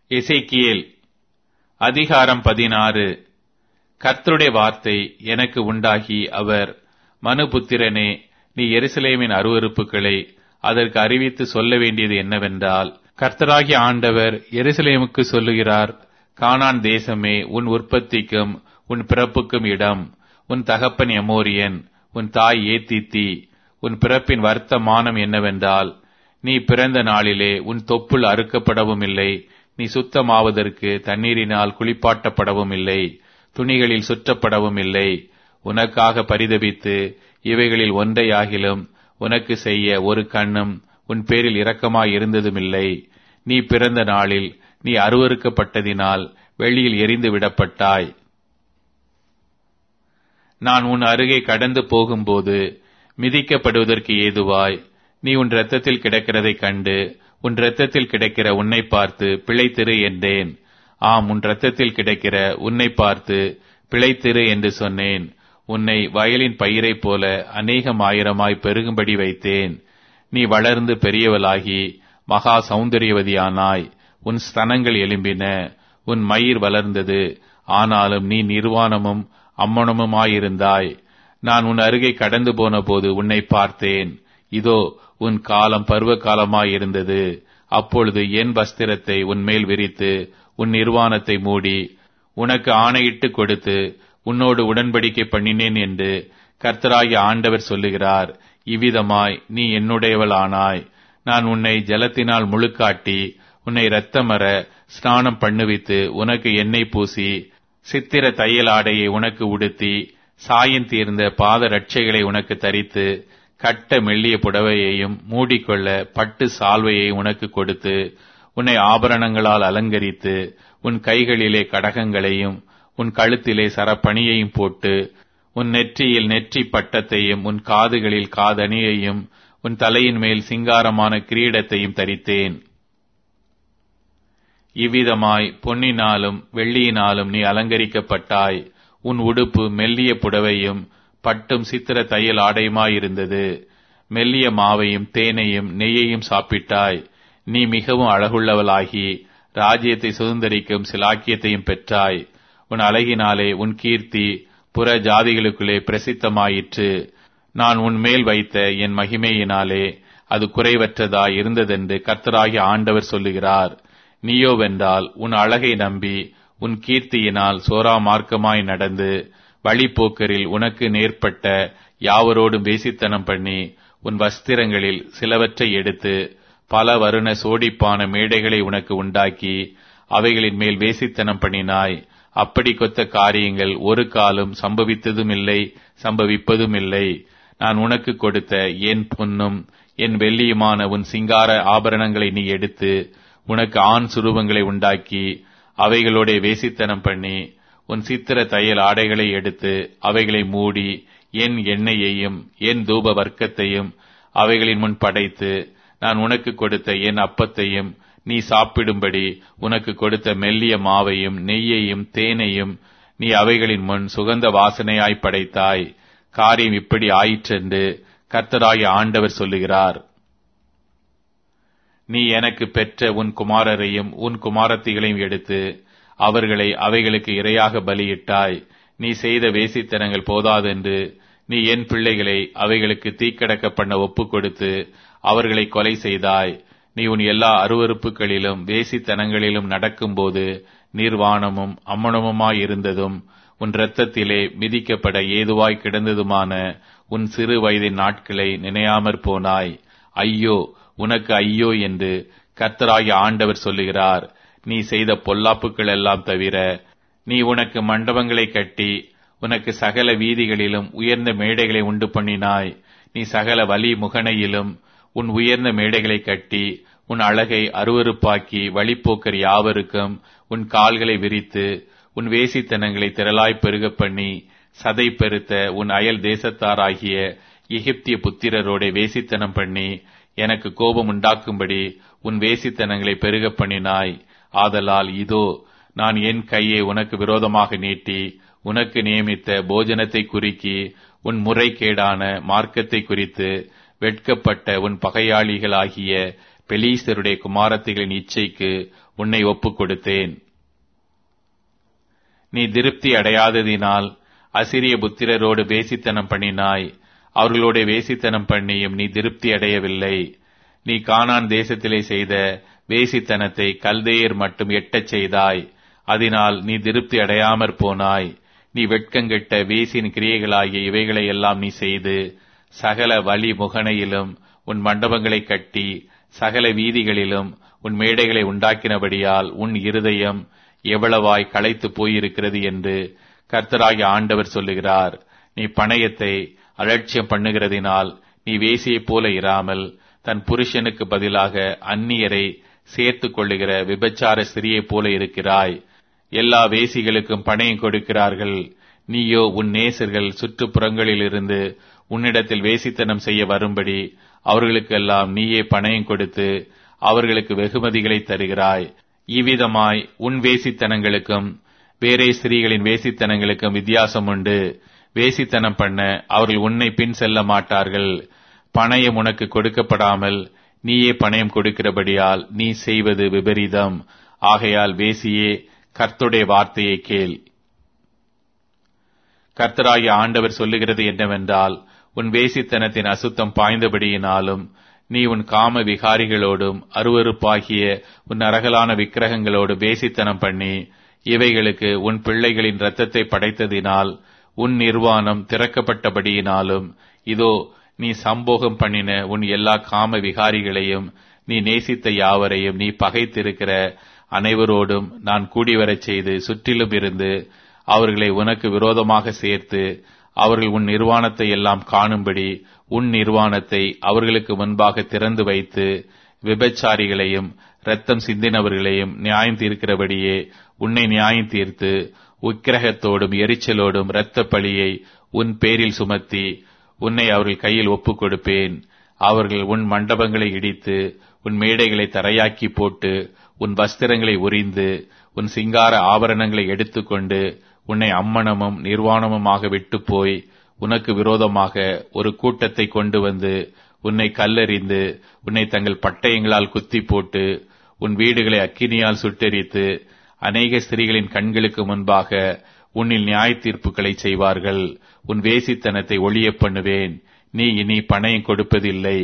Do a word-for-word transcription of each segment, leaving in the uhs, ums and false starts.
எசேக்கியேல் அதிகாரம் பதினாறு. கர்த்தருடைய வார்த்தை எனக்கு உண்டாகி அவர், மனுபுத்திரனே, நீ எருசலேமின் அருவருப்புகளை அதற்கு அறிவித்து சொல்ல வேண்டியது என்னவென்றால், கர்த்தராகிய ஆண்டவர் எருசலேமுக்கு சொல்லுகிறார், கானான் தேசமே, உன் உற்பத்திக்கும் உன் பிறப்புக்கும் இடம். உன் தகப்பன் எமோரியன், உன் தாய் ஏத்தித்தி. உன் பிறப்பின் வர்த்தமானம் என்னவென்றால், நீ பிறந்த நாளிலே உன் தொப்புள் அறுக்கப்படவும் இல்லை, நீ சுத்தமாவதற்கு தண்ணீரினால் குளிப்பாட்டப்படவும் இல்லை, துணிகளில் சுற்றப்படவும் இல்லை. உனக்காக பரிதபித்து இவைகளில் ஒன்றையாகிலும் உனக்கு செய்ய ஒரு கண்ணும் உன் பேரில் இரக்கமாய் இருந்ததுமில்லை. நீ பிறந்த நாளில் நீ அருவருக்கப்பட்டதினால் வெளியில் எரிந்து விடப்பட்டாய். நான் உன் அருகே கடந்து போகும்போது மிதிக்கப்படுவதற்கு ஏதுவாய் நீ உன் இரத்தத்தில் கிடக்கிறதைக் கண்டு, உன் இரத்தத்தில் கிடக்கிற உன்னை பார்த்து பிழைத்திரு என்றேன். ஆம், உன் இரத்தத்தில் கிடக்கிற உன்னை பார்த்து பிழைத்திரு என்று சொன்னேன். உன்னை வயலின் பயிரைப் போல அநேகம் ஆயிரமாய் பெருகும்படி வைத்தேன். நீ வளர்ந்து பெரியவளாகி மகா சௌந்தரியவதியானாய். உன் ஸ்தனங்கள் எலும்பின, உன் மயிர் வளர்ந்தது. ஆனாலும் நீ நிர்வாணமும் அம்மணமுமாயிருந்தாய். நான் உன் அருகே கடந்து போன போது உன்னை பார்த்தேன். இதோ, உன் காலம் பருவ காலமாயிருந்தது. அப்பொழுது என் வஸ்திரத்தை உன்மேல் விரித்து உன் நிர்வாணத்தை மூடி உனக்கு ஆணையிட்டு கொடுத்து உன்னோடு உடன்படிக்கை பண்ணினேன் என்று கர்த்தராகிய ஆண்டவர் சொல்லுகிறார். இவ்விதமாய் நீ என்னுடையவளானாய். நான் உன்னை ஜலத்தினால் முழுக்காட்டி உன்னை இரத்தமர ஸ்நானம் பண்ணுவித்து உனக்கு எண்ணெய் பூசி சித்திர தையல் ஆடையை உனக்கு உடுத்தி சாயம் தீர்ந்த பாத ரட்சைகளை உனக்கு தரித்து கட்ட மெல்லிய புடவையையும் மூடிக்கொள்ள பட்டு சால்வையை உனக்கு கொடுத்து உன்னை ஆபரணங்களால் அலங்கரித்து உன் கைகளிலே கடகங்களையும் உன் கழுத்திலே சரப்பணியையும் போட்டு உன் நெற்றியில் நெற்றி பட்டத்தையும் உன் காதுகளில் காதணியையும் உன் தலையின் மேல் சிங்காரமான கிரீடத்தையும் தரித்தேன். இவ்விதமாய் பொன்னினாலும் வெள்ளியினாலும் நீ அலங்கரிக்கப்பட்டாய். உன் உடுப்பு மெல்லிய புடவையும் பட்டும் சித்திர தையல் ஆடையுமாயிருந்தது. மெல்லிய மாவையும் தேனையும் நெய்யையும் சாப்பிட்டாய். நீ மிகவும் அழகுள்ளவளாகி ராஜ்யத்தை சுதந்தரிக்கும் சிலாக்கியத்தையும் பெற்றாய். உன் அழகினாலே உன் கீர்த்தி புற ஜாதிகளுக்குள்ளே பிரசித்தமாயிற்று. நான் உன் மேல் வைத்த என் மகிமையினாலே அது குறைவற்றதாய் இருந்ததென்று கர்த்தராகிய ஆண்டவர் சொல்லுகிறார். நீயோவென்றால் உன் அழகை நம்பி உன் கீர்த்தியினால் சோரா மார்க்கமாய் நடந்து வழிப்போக்கரில் உனக்கு நேர்பட்ட யாவரோடும் வேசித்தனம் பண்ணி உன் வஸ்திரங்களில் சிலவற்றை எடுத்து பல வருண சோடிப்பான மேடைகளை உனக்கு உண்டாக்கி அவைகளின் மேல் வேசித்தனம் பண்ணினாய். அப்படி கொத்த காரியங்கள் ஒரு காலம் சம்பவித்ததும் இல்லை, சம்பவிப்பதும் இல்லை. நான் உனக்கு கொடுத்த என் பொன்னும் என் வெள்ளியுமான உன் சிங்கார ஆபரணங்களை நீ எடுத்து உனக்கு ஆண் சுரூபங்களை உண்டாக்கி அவைகளோட வேசித்தனம் பண்ணி உன் சித்திர தையல் ஆடைகளை எடுத்து அவைகளை மூடி என் எண்ணெயையும் என் தூப வர்க்கத்தையும் அவைகளின் முன் படைத்து நான் உனக்கு கொடுத்த என் அப்பத்தையும் நீ சாப்பிடும்படி உனக்கு கொடுத்த மெல்லிய மாவையும் நெய்யையும் தேனையும் நீ அவைகளின் முன் சுகந்த வாசனையாய் படைத்தாய். காரியம் இப்படி ஆயிற்றென்று கர்த்தராகிய ஆண்டவர் சொல்லுகிறார். நீ எனக்கு பெற்ற உன் குமாரரையும் உன் குமாரத்திகளையும் எடுத்து அவர்களை அவைகளுக்கு இரையாக பலியிட்டாய். நீ செய்த வேசித்தனங்கள் போதாதென்று நீ என் பிள்ளைகளை அவைகளுக்கு தீக்கடக்க பண்ண ஒப்புக் கொடுத்து அவர்களை கொலை செய்தாய். நீ உன் எல்லா அருவருப்புகளிலும் வேசித்தனங்களிலும் நடக்கும்போது நிர்வாணமும் அம்மணமுமாயிருந்ததும் உன் இரத்தத்திலே மிதிக்கப்பட ஏதுவாய் கிடந்ததுமான உன் சிறு வயதின் நாட்களை நினையாமற் போனாய். ஐயோ, உனக்கு ஐயோ என்று கர்த்தராகிய ஆண்டவர் சொல்லுகிறார். நீ செய்த பொல்லாப்புகள் எல்லாம் தவிர நீ உனக்கு மண்டபங்களை கட்டி உனக்கு சகல வீதிகளிலும் உயர்ந்த மேடைகளை உண்டு பண்ணினாய். நீ சகல வலி முகனையிலும் உன் உயர்ந்த மேடைகளை கட்டி உன் அழகை அருவருப்பாக்கி வழிப்போக்கர் யாவருக்கும் உன் கால்களை விரித்து உன் வேசித்தனங்களை திரளாய் பெருக பண்ணி சதை பெருத்த உன் அயல் தேசத்தாராகிய எகிப்திய புத்திரரோட வேசித்தனம் பண்ணி எனக்கு கோபம் உண்டாக்கும்படி உன் வேசித்தனங்களை பெருக பண்ணினாய். ஆதலால் இதோ, நான் என் கையை உனக்கு விரோதமாக நீட்டி உனக்கு நியமித்த போஜனத்தை குறிக்கி உன் முறைகேடான மார்க்கத்தை குறித்து வெட்கப்பட்ட உன் பகையாளிகளாகிய பெலீஸ்தருடைய குமாரத்திகளின் இச்சைக்கு உன்னை ஒப்புக் கொடுத்தேன். நீ திருப்தி அடையாததினால் அசிரிய புத்திரரோடு வேசித்தனம் பண்ணினாய். அவர்களோட வேசித்தனம் பண்ணியும் நீ திருப்தி அடையவில்லை. நீ கானான் தேசத்திலே செய்த வேசித்தனத்தை கல்தேயர் மட்டும் எட்டச் செய்தாய். அதனால் நீ திருப்தி அடையாமற் போனாய். நீ வெட்கங்கெட்ட வேசின் கிரியைகளாகிய இவைகளை எல்லாம் நீ செய்து சகல வழி முகனையிலும் உன் மண்டபங்களை கட்டி சகல வீதிகளிலும் உன் மேடைகளை உண்டாக்கினபடியால் உன் இருதயம் எவ்வளவாய் களைத்து போயிருக்கிறது என்று கர்த்தராகிய ஆண்டவர் சொல்லுகிறார். நீ பணயத்தை அலட்சியம் பண்ணுகிறதினால் நீ வேசியைப் போல இராமல் தன் புருஷனுக்கு பதிலாக அந்நியரை சேர்த்து கொள்ளுகிற விபச்சார ஸ்திரியைப் போல இருக்கிறாய். எல்லா வேசிகளுக்கும் பணயம் கொடுக்கிறார்கள். நீயோ உன் நேசர்கள் சுற்றுப்புறங்களிலிருந்து உன்னிடத்தில் வேசித்தனம் செய்ய வரும்படி அவர்களுக்கெல்லாம் நீயே பணயம் கொடுத்து அவர்களுக்கு வெகுமதிகளை தருகிறாய். இவ்விதமாய் உன் வேசித்தனங்களுக்கும் வேறே ஸ்திரீகளின் வேசித்தனங்களுக்கும் வித்தியாசம் உண்டு. வேசித்தனம் பண்ண அவர்கள் உன்னை பின் செல்ல மாட்டார்கள். பணயம் உனக்கு கொடுக்கப்படாமல் நீயே பணயம் கொடுக்கிறபடியால் நீ செய்வது விபரீதம். ஆகையால் வேசியே, கர்த்தருடைய வார்த்தையை கேள். கர்த்தராகிய ஆண்டவர் சொல்லுகிறது என்னவென்றால், உன் வேசித்தனத்தின் அசுத்தம் பாய்ந்தபடியினாலும் நீ உன் காம விகாரிகளோடும் அருவருப்பாகிய உன் அரகலான விக்கிரகங்களோடு வேசித்தனம் பண்ணி இவைகளுக்கு உன் பிள்ளைகளின் இரத்தத்தை படைத்ததினால் உன் நிர்வாணம் திறக்கப்பட்டபடியினாலும் இதோ நீ சம்போகம் பண்ணின உன் எல்லா காம விகாரிகளையும் நீ நேசித்த யாவரையும் நீ பகைத்திருக்கிற அனைவரோடும் நான் கூடிவரச் செய்து சுற்றிலும் இருந்து அவர்களை உனக்கு விரோதமாக சேர்த்து அவர்கள் உன் நிர்வாணத்தை எல்லாம் காணும்படி உன் நிர்வாணத்தை அவர்களுக்கு முன்பாக திறந்து வைத்து விபச்சாரிகளையும் இரத்தம் சிந்தினவர்களையும் நியாயம் தீர்க்கிறபடியே உன்னை நியாயம் தீர்த்து உக்கிரகத்தோடும் எரிச்சலோடும் இரத்த பழியை உன் பேரில் சுமத்தி உன்னை அவர்கள் கையில் ஒப்புக் கொடுப்பேன். அவர்கள் உன் மண்டபங்களை இடித்து உன் மேடைகளை தரையாக்கி போட்டு உன் வஸ்திரங்களை உரிந்து உன் சிங்கார ஆபரணங்களை எடுத்துக்கொண்டு உன்னை அம்மனமும் நிர்வாணமுமாக விட்டு போய் உனக்கு விரோதமாக ஒரு கூட்டத்தை கொண்டு வந்து உன்னை கல்லெறிந்து உன்னை தங்கள் பட்டயங்களால் குத்தி போட்டு உன் வீடுகளை அக்கினியால் சுட்டெரித்து அநேக ஸ்திரீகளின் கண்களுக்கு முன்பாக உன்னில் நியாய தீர்ப்புகளை செய்வார்கள். உன் வேசித்தனத்தை ஒழிய பண்ணுவேன். நீ இனி பணயம் கொடுப்பதில்லை.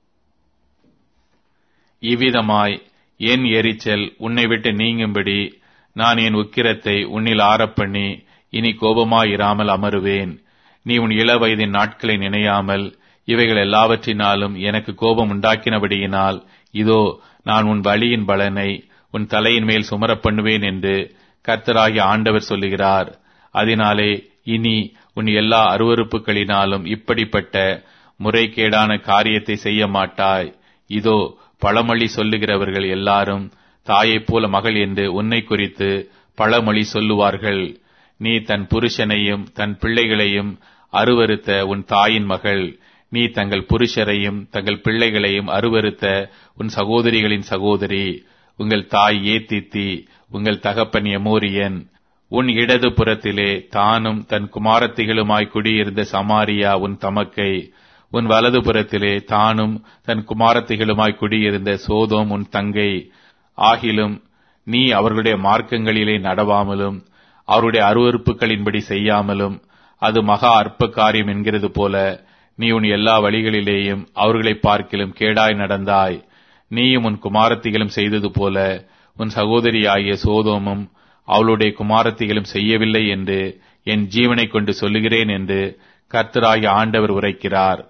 இவ்விதமாய் என் எரிச்சல் உன்னை விட்டு நீங்கும்படி நான் என் உக்கிரத்தை உன்னில் ஆறப்பண்ணி இனி கோபமாயிராமல் அமருவேன். நீ உன் இள வயதின் நாட்களை நினையாமல் இவைகள் எல்லாவற்றினாலும் எனக்கு கோபம் உண்டாக்கினபடியினால் இதோ நான் உன் வழியின் பலனை உன் தலையின் மேல் சுமரப் பண்ணுவேன் என்று கர்த்தராகிய ஆண்டவர் சொல்லுகிறார். அதனாலே இனி உன் எல்லா அருவருப்புகளினாலும் இப்படிப்பட்ட முறைகேடான காரியத்தை செய்ய மாட்டாய். இதோ பழமொழி சொல்லுகிறவர்கள் எல்லாரும் தாயைப் போல மகள் என்று உன்னை குறித்து பழமொழி சொல்லுவார்கள். நீ தன் புருஷனையும் தன் பிள்ளைகளையும் அருவருத்த உன் தாயின் மகள். நீ தங்கள் புருஷரையும் தங்கள் பிள்ளைகளையும் அருவருத்த உன் சகோதரிகளின் சகோதரி. உங்கள் தாய் ஏத்தித்தி, உங்கள் தகப்பன் எமோரியன். உன் இடது புறத்திலே தானும் தன் குமாரத்திகளுமாய் குடியிருந்த சமாரியா உன் தமக்கை. உன் வலது புறத்திலே தானும் தன் குமாரத்திகளுமாய் குடியிருந்த சோதோம் உன் தங்கை. ஆகிலும் நீ அவர்களுடைய மார்க்கங்களிலே நடவாமலும் அவருடைய அருவருப்புகளின்படி செய்யாமலும் அது மகா அற்ப காரியம் என்கிறது போல நீ உன் எல்லா வழிகளிலேயும் அவர்களை பார்க்கிலும் கேடாய் நடந்தாய். நீயும் உன் குமாரத்திகளும் செய்தது போல உன் சகோதரியாகிய சோதோமும் அவளுடைய குமாரத்திகளும் செய்யவில்லை என்று என் ஜீவனை கொண்டு சொல்லுகிறேன் என்று கர்த்தராகிய ஆண்டவர் உரைக்கிறார்.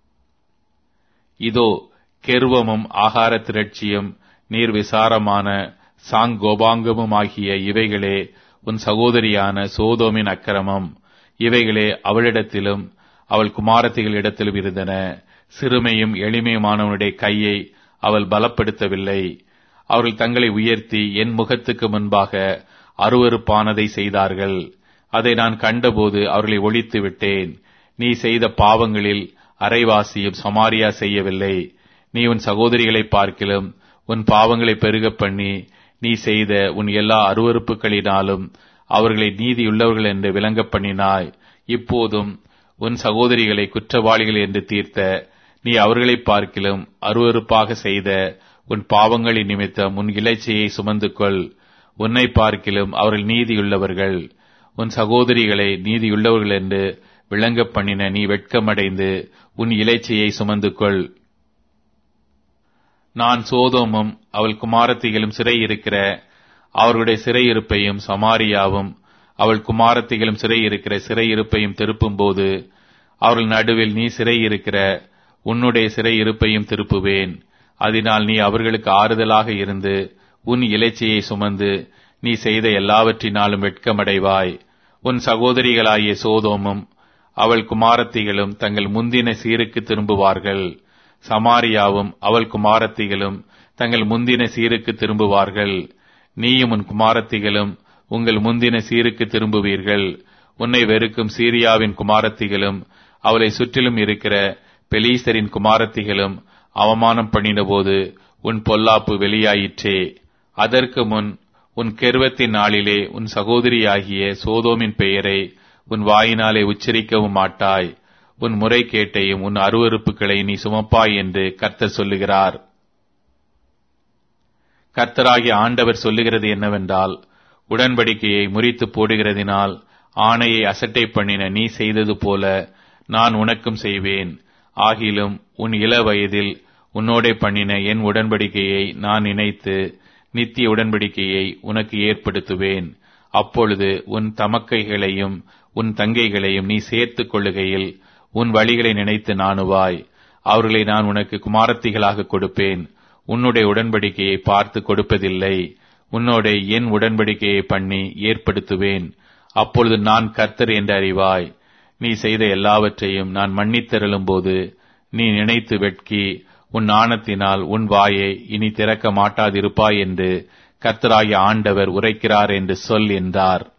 இதோ கெர்வமும் ஆகார திரட்சியும் நீர் விசாரமான சாங்கோபாங்கமும் ஆகிய இவைகளே உன் சகோதரியான சோதோமின் அக்கிரமம். இவைகளே அவளிடத்திலும் அவள் குமாரத்திகளிடத்திலும் இருந்தன. சிறுமையும் எளிமையுமானவனுடைய கையை அவள் பலப்படுத்தவில்லை. அவர்கள் தங்களை உயர்த்தி என் முகத்துக்கு முன்பாக அருவருப்பானதை செய்தார்கள். அதை நான் கண்டபோது அவர்களை ஒழித்து விட்டேன். நீ செய்த பாவங்களில் அரைவாசியும் சமாரியா செய்யவில்லை. நீ உன் சகோதரிகளை பார்க்கிலும் உன் பாவங்களை பெருகப் பண்ணி நீ செய்த உன் எல்லா அருவருப்புகளினாலும் அவர்களை நீதியுள்ளவர்கள் என்று விளங்க பண்ணினாய். இப்போதும் உன் சகோதரிகளை குற்றவாளிகள் என்று தீர்த்த நீ அவர்களை பார்க்கிலும் அருவருப்பாக செய்த உன் பாவங்களின் நிமித்தம் உன் இலைச்சையை சுமந்து கொள். உன்னை பார்க்கிலும் அவர்கள் நீதியுள்ளவர்கள். உன் சகோதரிகளை நீதியுள்ளவர்கள் என்று விளங்க பண்ணின நீ வெட்கமடைந்து உன் இலைச்சையை சுமந்து கொள். நான் சோதோமும் அவள் குமாரத்திகளும் சிறை இருக்கிற அவர்களுடைய சிறையிருப்பையும் சமாரியாவும் அவள் குமாரத்திகளும் சிறை இருக்கிற சிறையிருப்பையும் திருப்பும் போது அவர்கள் நடுவில் நீ சிறை இருக்கிற உன்னுடைய சிறையிருப்பையும் திருப்புவேன். அதனால் நீ அவர்களுக்கு ஆறுதலாக இருந்து உன் இலைச்சையை சுமந்து நீ செய்த எல்லாவற்றினாலும் வெட்கமடைவாய். உன் சகோதரிகளாகிய சோதோமும் அவள் குமாரத்திகளும் தங்கள் முந்தின சீருக்கு திரும்புவார்கள். சமாரியாவும் அவள் குமாரத்திகளும் தங்கள் முந்தின சீருக்கு திரும்புவார்கள். நீயும் உன் குமாரத்திகளும் உங்கள் முந்தின சீருக்கு திரும்புவீர்கள். உன்னை வெறுக்கும் சீரியாவின் குமாரத்திகளும் அவளை சுற்றிலும் இருக்கிற பெலீசரின் குமாரத்திகளும் அவமானம் பண்ணினபோது உன் பொல்லாப்பு வெளியாயிற்றே. அதற்கு முன் உன் கெர்வத்தின் நாளிலே உன் சகோதரியாகிய சோதோமின் பெயரை உன் வாயினாலே உச்சரிக்கவும் மாட்டாய். உன் முறைகேட்டையும் உன் அருவருப்புகளை நீ சுமப்பாய் என்று கர்த்தர் சொல்லுகிறார். கர்த்தராகிய ஆண்டவர் சொல்லுகிறது என்னவென்றால், உடன்படிக்கையை முறித்து போடுகிறதினால் ஆணையை அசட்டை பண்ணின நீ செய்தது போல நான் உனக்கும் செய்வேன். ஆகிலும் உன் இள வயதில் உன்னோடே பண்ணின என் உடன்படிக்கையை நான் நினைத்து நித்திய உடன்படிக்கையை உனக்கு ஏற்படுத்துவேன். அப்பொழுது உன் தமக்கைகளையும் உன் தங்கைகளையும் நீ சேர்த்துக் கொள்ளுகையில் உன் வழிகளை நினைத்து நாணுவாய். அவர்களை நான் உனக்கு குமாரத்திகளாக கொடுப்பேன். உன்னுடைய உடன்படிக்கையை பார்த்து கொடுப்பதில்லை. உன்னோட என் உடன்படிக்கையை பண்ணி ஏற்படுத்துவேன். அப்பொழுது நான் கர்த்தர் என்று அறிவாய். நீ செய்த எல்லாவற்றையும் நான் மன்னித்தருளும் போது நீ நினைத்து வெட்கி உன் நாணத்தினால் உன் வாயை இனி திறக்க மாட்டாதிருப்பாய் என்று கர்த்தராகிய ஆண்டவர் உரைக்கிறார் என்று சொல் என்றார்.